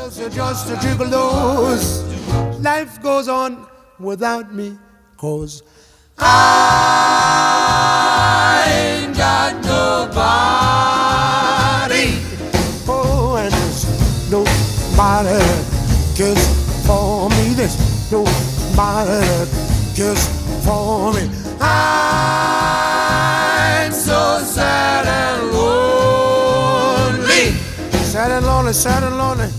Just a gigolo's. Life goes on without me, 'cause I ain't got nobody. Oh, and there's nobody cares for me. There's nobody cares for me. I'm so sad and lonely. Sad and lonely, sad and lonely.